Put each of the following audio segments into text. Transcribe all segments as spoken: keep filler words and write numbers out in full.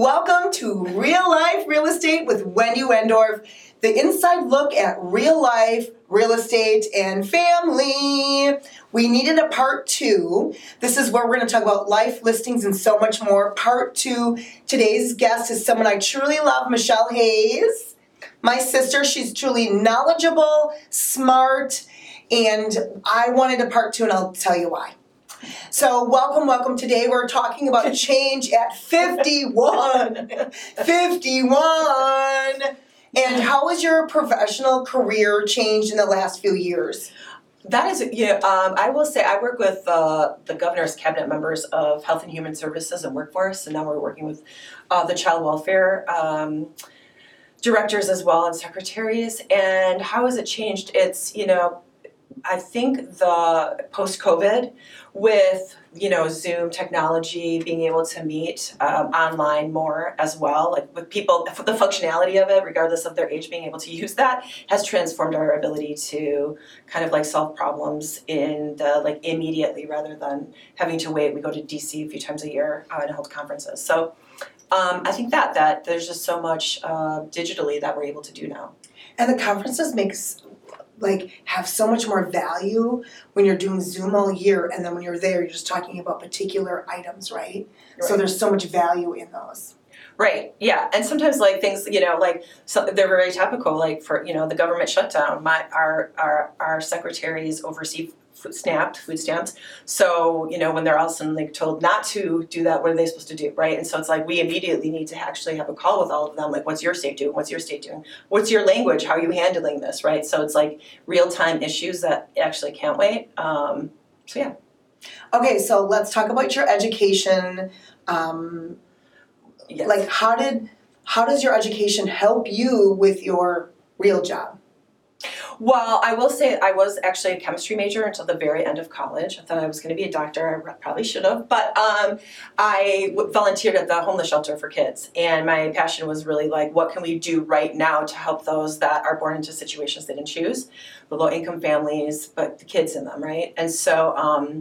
Welcome to Real Life Real Estate with Wendy Wendorf, the inside look at real life, real estate, and family. We needed a part two. This is where we're going to talk about life, listings, and so much more. Part two. Today's guest is someone I truly love, Michelle Hayes. My sister, she's truly knowledgeable, smart, and I wanted a part two, and I'll tell you why. So welcome, welcome. Today we're talking about change at fifty-one. fifty-one. And how has your professional career changed in the last few years? That is, you know, um, I will say I work with uh, the governor's cabinet members of Health and Human Services and Workforce, and now we're working with uh, the child welfare um, directors as well and secretaries. And how has it changed? It's, you know, I think the post-COVID with, you know, Zoom technology, being able to meet um, online more as well, like with people, the functionality of it, regardless of their age, being able to use that has transformed our ability to kind of like solve problems in the, like immediately rather than having to wait. We go to D C a few times a year uh, and hold conferences. So um, I think that, that there's just so much uh, digitally that we're able to do now. And the conferences makes like have so much more value when you're doing Zoom all year, and then when you're there, you're just talking about particular items, right? right. So there's so much value in those. Right. Yeah. And sometimes like things, you know, like so they're very topical, like for, you know, the government shutdown, my, our, our, our secretaries oversee food SNAP, food stamps. So, you know, when they're all suddenly told not to do that, what are they supposed to do? Right. And so it's like, we immediately need to actually have a call with all of them. Like, what's your state doing? What's your state doing? What's your language? How are you handling this? Right. So it's like real time issues that actually can't wait. Um, so, yeah. Okay. So let's talk about your education. Um, yes. Like how did, how does your education help you with your real job? Well, I will say I was actually a chemistry major until the very end of college. I thought I was going to be a doctor. I probably should have. But um, I volunteered at the homeless shelter for kids. And my passion was really like, what can we do right now to help those that are born into situations they didn't choose? The low-income families, but the kids in them, right? And so um,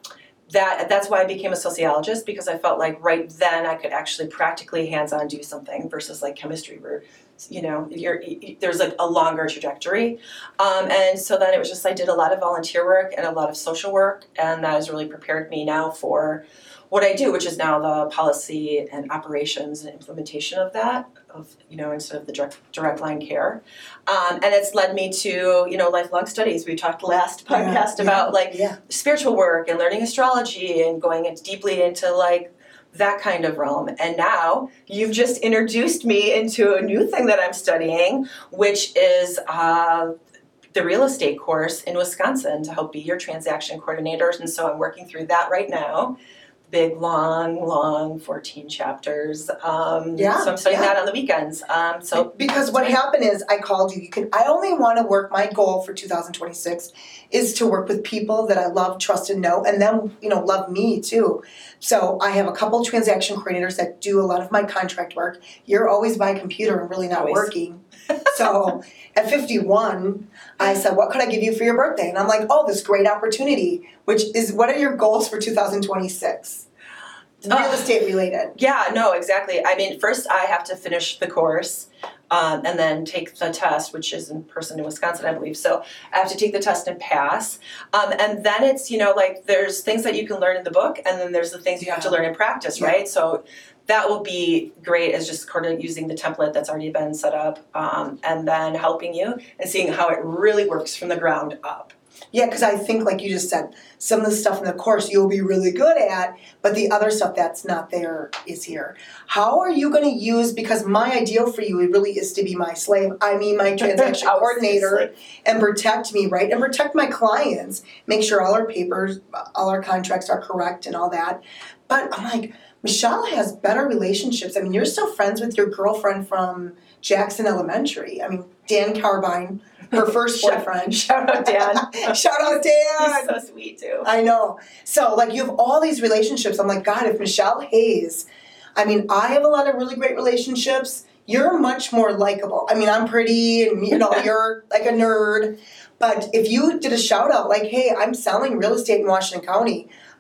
that that's why I became a sociologist, because I felt like right then I could actually practically hands-on do something versus like chemistry where you know, you're, you, there's like a longer trajectory. Um, and so then it was just, I did a lot of volunteer work and a lot of social work, and that has really prepared me now for what I do, which is now the policy and operations and implementation of that, of, you know, instead of the direct, direct line care. Um, and it's led me to, you know, lifelong studies. We talked last podcast yeah, about yeah, like yeah. spiritual work and learning astrology and going into, deeply into like, that kind of realm. And now you've just introduced me into a new thing that I'm studying, which is uh, the real estate course in Wisconsin to help be your transaction coordinators. And so I'm working through that right now. Big, long, long fourteen chapters. Um, yeah, so I'm studying yeah. that on the weekends. Um, so because what happened is I called you. You can. I only want to work. My goal for two thousand twenty-six is to work with people that I love, trust, and know, and then you know love me too. So I have a couple transaction coordinators that do a lot of my contract work. You're always by a computer and really not always. working. So at fifty-one, I said, what could I give you for your birthday? And I'm like, oh, this great opportunity, which is, what are your goals for two thousand twenty-six? Real uh, estate related. Yeah, no, exactly. I mean, first I have to finish the course um, and then take the test, which is in person in Wisconsin, I believe. So I have to take the test and pass. Um, and then it's, you know, like there's things that you can learn in the book, and then there's the things you yeah. have to learn in practice, yeah. right? So that will be great as just kind of using the template that's already been set up um, and then helping you and seeing how it really works from the ground up. Yeah, because I think, like you just said, some of the stuff in the course you'll be really good at, but the other stuff that's not there is here. How are you going to use, because my ideal for you really is to be my slave, I mean my transaction coordinator, and protect me, right? And protect my clients, make sure all our papers, all our contracts are correct and all that. But I'm like, Michelle has better relationships. I mean, you're still friends with your girlfriend from Jackson Elementary. I mean, Dan Carbine, her first boyfriend. Shout out Dan. Shout out Dan. He's so sweet too. I know. So like you have all these relationships. I'm like, God, if Michelle Hayes, I mean, I have a lot of really great relationships. You're much more likable. I mean, I'm pretty and you know, you're like a nerd. But if you did a shout out like, hey, I'm selling real estate in Washington County.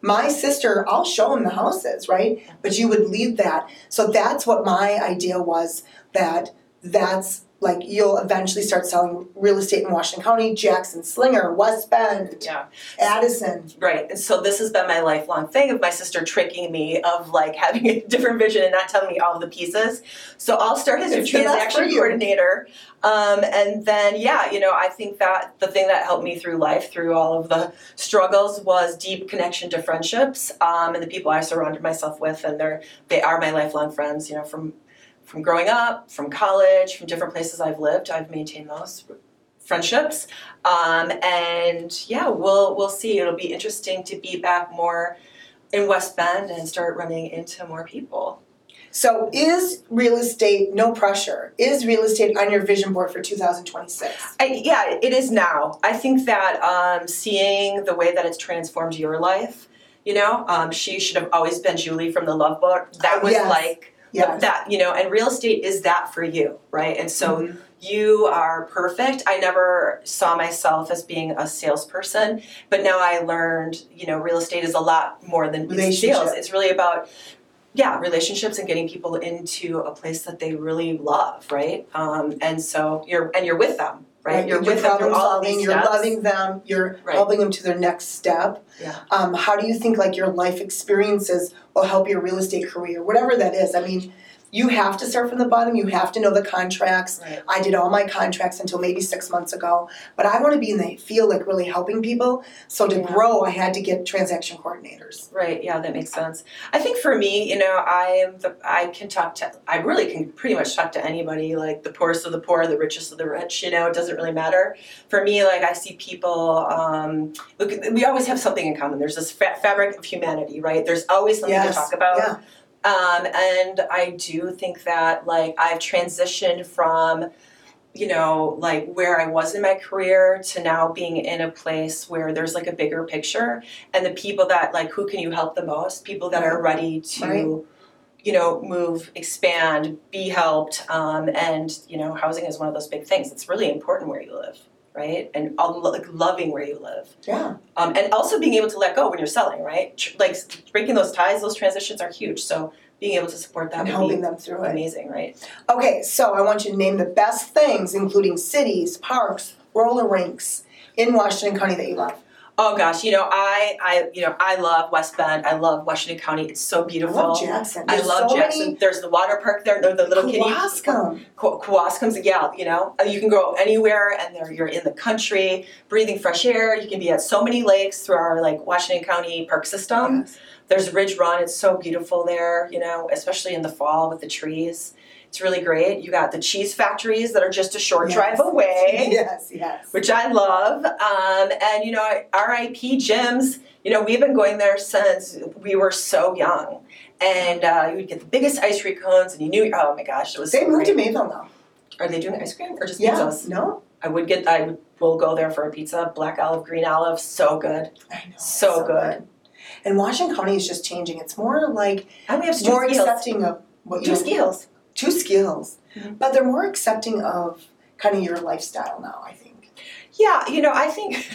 my sister, I'll show him the houses, right? But you would lead that. So that's what my idea was, that that's like you'll eventually start selling real estate in Washington County, Jackson, Slinger, West Bend, Yeah. Addison. Right. And so this has been my lifelong thing of my sister tricking me of like having a different vision and not telling me all of the pieces. So I'll start as your It's the best for transaction you. coordinator. Um, and then, yeah, you know, I think that the thing that helped me through life, through all of the struggles, was deep connection to friendships, um, and the people I surrounded myself with. And they're, they are my lifelong friends, you know, from From growing up, from college, from different places I've lived, I've maintained those friendships. Um, and yeah, we'll we'll see. It'll be interesting to be back more in West Bend and start running into more people. So is real estate, no pressure, is real estate on your vision board for two thousand twenty-six? I, yeah, it is now. I think that um, seeing the way that it's transformed your life, you know, um, she should have always been Julie from the Love Book. That was Yes. like, Yes. that, you know, and real estate is that for you, right? And so Mhm. you are perfect. I never saw myself as being a salesperson, but now I learned, you know, real estate is a lot more than Relationship. sales. It's really about, yeah, relationships and getting people into a place that they really love, right? Um, and so you're, and you're with them, right? You're with them problem through all of solving, these you're steps. loving them, you're Right. helping them to their next step. Yeah. Um, how do you think like your life experiences will help your real estate career, whatever that is? I mean, you have to start from the bottom. You have to know the contracts. Right. I did all my contracts until maybe six months ago, but I want to be in the field, like really helping people. So to Yeah. grow, I had to get transaction coordinators. Right. Yeah, that makes sense. I think for me, you know, I am the I can talk to I really can pretty much talk to anybody, like the poorest of the poor, the richest of the rich. You know, it doesn't really matter. For me, like I see people. Um, look, we always have something in common. There's this fa- fabric of humanity, right? There's always something Yes. to talk about. Yeah. Um, and I do think that like I've transitioned from, you know, like where I was in my career to now being in a place where there's like a bigger picture and the people that like, who can you help the most? People that are ready to, Right. you know, move, expand, be helped. Um, and, you know, housing is one of those big things. It's really important where you live, right? And all, like loving where you live. Yeah. Um, and also being able to let go when you're selling, right? Tr- Like breaking those ties, those transitions are huge. So being able to support that And would helping be them through it. amazing, right? Okay, so I want you to name the best things, including cities, parks, roller rinks in Washington County that you love. Oh gosh, you know, I, I, you know, I love West Bend. I love Washington County. It's so beautiful. I love Jackson. I There's love so Jackson. many There's the water park there. The, the little kitty. Kewaskum. Kew- Kewaskum's, yeah, you know, you can go anywhere, and there you're in the country, breathing fresh air. You can be at so many lakes through our like Washington County park system. Yes. There's Ridge Run. It's so beautiful there, you know, especially in the fall with the trees. It's really great. You got the cheese factories that are just a short Yes. drive away. Yes, yes. Which I love. Um, and, you know, R I P gyms, you know, we've been going there since we were so young. And uh, you would get the biggest ice cream cones, and you knew, oh my gosh, it was They so moved great. to Mayville now. Are they doing ice cream or just Yeah. pizzas? No? I would get, I would, will go there for a pizza, black olive, green olive, so good. I know. So it's good. And Washington County is just changing. It's more like And we have two more skills. accepting of what you Two skills. Two skills. Mhm. But they're more accepting of kind of your lifestyle now, I think. Yeah, you know, I think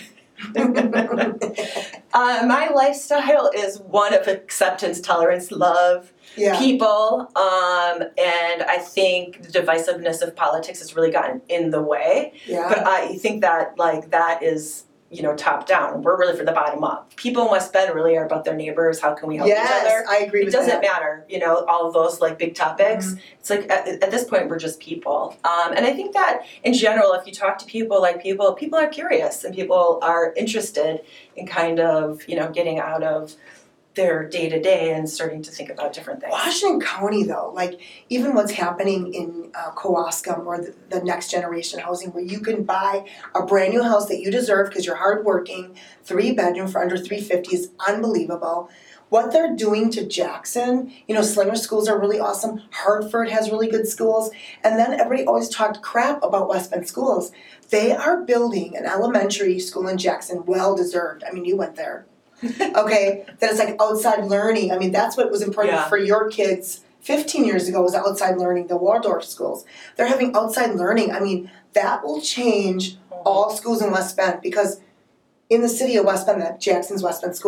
uh, my lifestyle is one of acceptance, tolerance, love, Yeah. people, um, and I think the divisiveness of politics has really gotten in the way. Yeah. But I think that like that is, you know, top down. We're really for the bottom up. People in West Bend really are about their neighbors. How can we help yes, each other? I agree It with doesn't that. matter, you know, all of those like big topics. Mhm. It's like at, at this point we're just people, um, and I think that in general, if you talk to people, like people, people are curious and people are interested in kind of, you know, getting out of their day to day and starting to think about different things. Washington County, though, like even what's happening in uh, Kewaskum or the, the next generation housing, where you can buy a brand new house that you deserve because you're hardworking, three bedroom for under three fifty is unbelievable. What they're doing to Jackson, you know, Slinger schools are really awesome. Hartford has really good schools, and then everybody always talked crap about West Bend schools. They are building an elementary school in Jackson, well deserved. I mean, you went there. Okay, that it's like outside learning. I mean, that's what was important Yeah. for your kids fifteen years ago was outside learning, the Waldorf schools. They're having outside learning. I mean, that will change all schools in West Bend because in the city of West Bend, that Jackson's West Bend schools,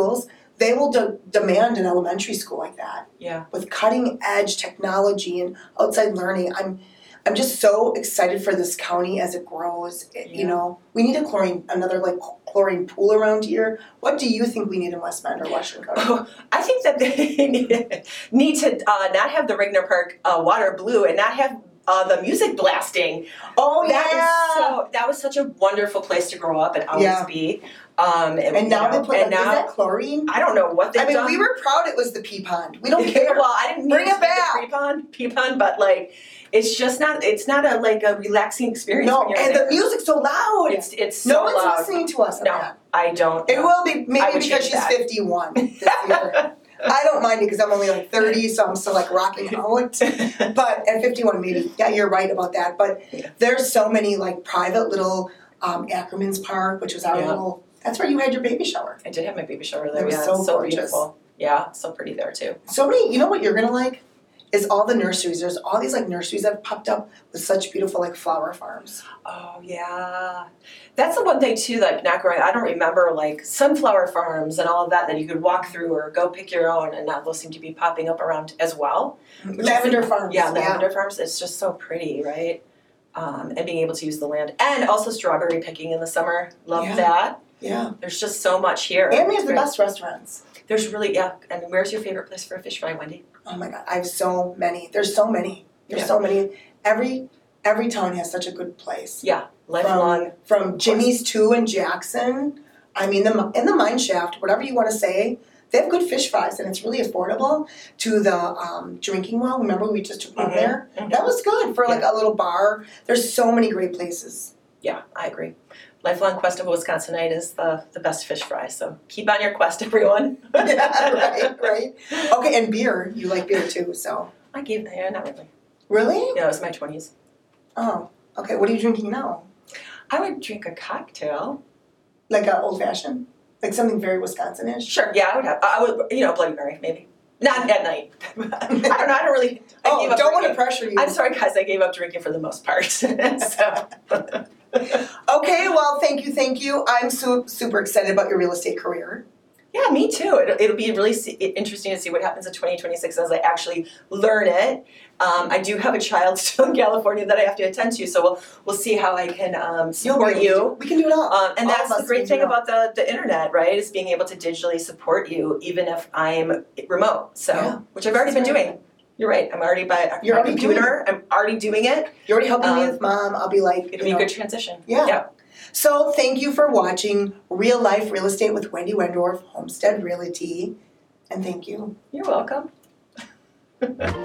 they will de- demand an elementary school like that Yeah. with cutting edge technology and outside learning. I'm I'm just so excited for this county as it grows. It- Yeah. You know, we need a chlorine, another like chlorine pool around here. What do you think we need in West Bend or Western County? Oh, I think that they need to uh, not have the Rigner Park uh, water blue and not have uh, the music blasting. Oh That is yeah. so. That was such a wonderful place to grow up and always Yeah. be. Um, and, And now you know, they put and like, now is that chlorine? I don't know what they've I mean, done. we were proud it was the pea pond. We don't care. Well, I didn't Bring mean it to say back. the pea pond, pea pond, but like it's just not. It's not a like a relaxing experience. No, when you're and there. the music's so loud. It's it's no so one's loud. listening to us. No, Amanda. I don't. It know. will be I maybe would because change she's that. fifty-one this year. I don't mind it because I'm only like thirty, so I'm still like rocking out. But at fifty-one, maybe, yeah, you're right about that. But Yeah. there's so many like private little um, Ackerman's Park, which was our Yeah. little. That's where you had your baby shower. I did have my baby shower there. It was Yeah, so it's so gorgeous. beautiful. Yeah, it's so pretty there too. So many. You know what you're gonna like is all the nurseries. There's all these like nurseries that have popped up with such beautiful like flower farms. Oh yeah, that's the one thing too. Like not growing, I don't remember like sunflower farms and all of that that you could walk through or go pick your own, and now those seem to be popping up around as well. Which is- Lavender farms. Yeah, lavender farms. It's just so pretty, right? Um, and being able to use the land, and also strawberry picking in the summer. Love Yeah. that. Yeah. There's just so much here. And we have It's the great. best restaurants. There's really yeah. And where's your favorite place for a fish fry, Wendy? Oh my god, I have so many. There's so many. There's Yeah. so many. Every every town has such a good place. Yeah, lifelong. From Jimmy's Two in Jackson. I mean, the in the mine shaft, whatever you want to say, they have good fish fries, and it's really affordable. To the um, drinking well, remember we just took one Mhm, there. mhm. That was good for like a little bar. There's so many great places. Yeah, I agree. Lifelong quest of a Wisconsinite is the, the best fish fry. So keep on your quest, everyone. Yeah, right, right. Okay, and beer. You like beer too, so I gave yeah, not really. really? Yeah, it was my twenties. Oh, okay. What are you drinking now? I would drink a cocktail. Like a old fashioned, like something very Wisconsin-ish. Sure, yeah, I would have. I would, you know, Bloody Mary, maybe. Not at night. I don't know. I don't really. I Oh, gave up don't want to drinking. pressure you. I'm sorry, guys. I gave up drinking for the most part. so. Okay, well, thank you, thank you. I'm su- super excited about your real estate career. Yeah, me too. It, it'll be really see, interesting to see what happens in twenty twenty-six as I actually learn it. Um, I do have a child still in California that I have to attend to, so we'll we'll see how I can um, You'll support be able to do- you. We can do it all. Um, and All that's of the us great can thing do it. about the, the internet, right? Is being able to digitally support you even if I'm remote. So, Yeah, which I've already been that's right. doing. You're right. I'm already by You're my already computer. I'm already doing it. You're already helping me um, with mom. I'll be like, It'll you be a know. good transition. Yeah. Yeah. So thank you for watching Real Life Real Estate with Wendy Wendorf, Homestead Realty. And thank you. You're welcome.